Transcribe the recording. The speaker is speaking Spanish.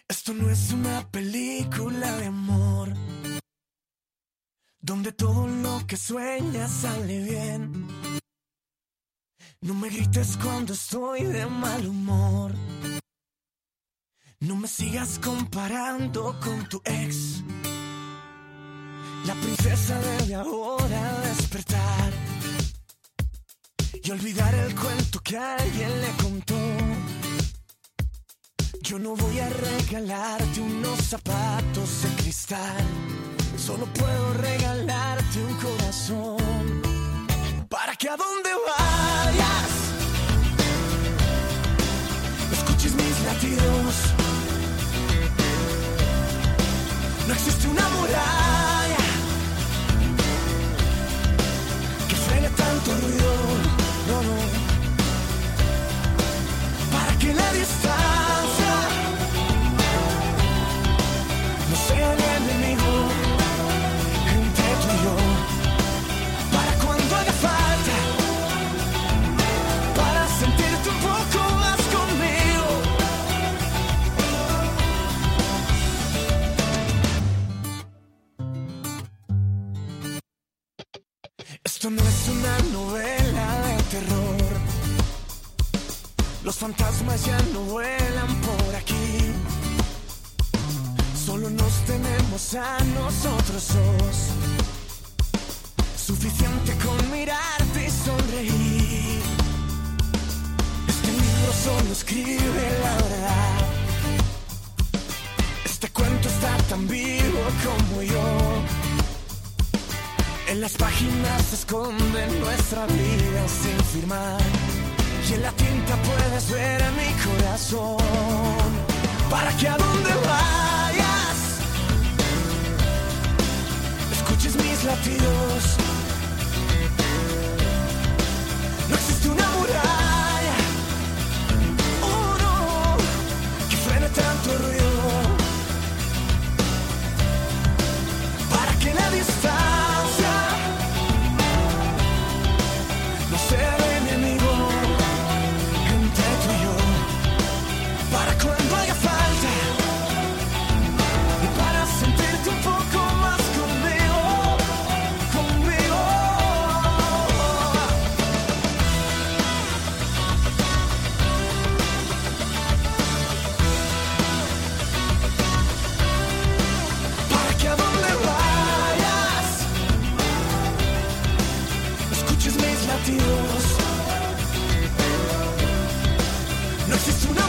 Esto no es una película de amor, donde todo lo que sueñas sale bien. No me grites cuando estoy de mal humor. No me sigas comparando con tu ex. La princesa debe ahora despertar y olvidar el cuento que alguien le contó. Yo no voy a regalarte unos zapatos de cristal, solo puedo regalarte un corazón, para que a donde vayas escuches mis latidos. No existe una muralla que frene tanto ruido, no, no, para que la distancia no sea el enemigo entre tú y yo, para cuando haga falta, para sentirte un poco más conmigo. Esto no es una novela de terror, los fantasmas ya no vuelan por aquí. Solo nos tenemos a nosotros dos. Suficiente con mirarte y sonreír. Este libro solo escribe la verdad. Este cuento está tan vivo como yo. En las páginas se esconde nuestra vida sin firmar, y en la tinta puedes ver a mi corazón, para que a donde vayas escuches mis latidos. No existe una muralla, oh no, que frene tanto ruido, para que la distancia no sea el enemigo entre tú y yo, para cuando haga falta y para sentirte un poco más conmigo, conmigo. Para que a donde vayas escuches mis latidos. No existe una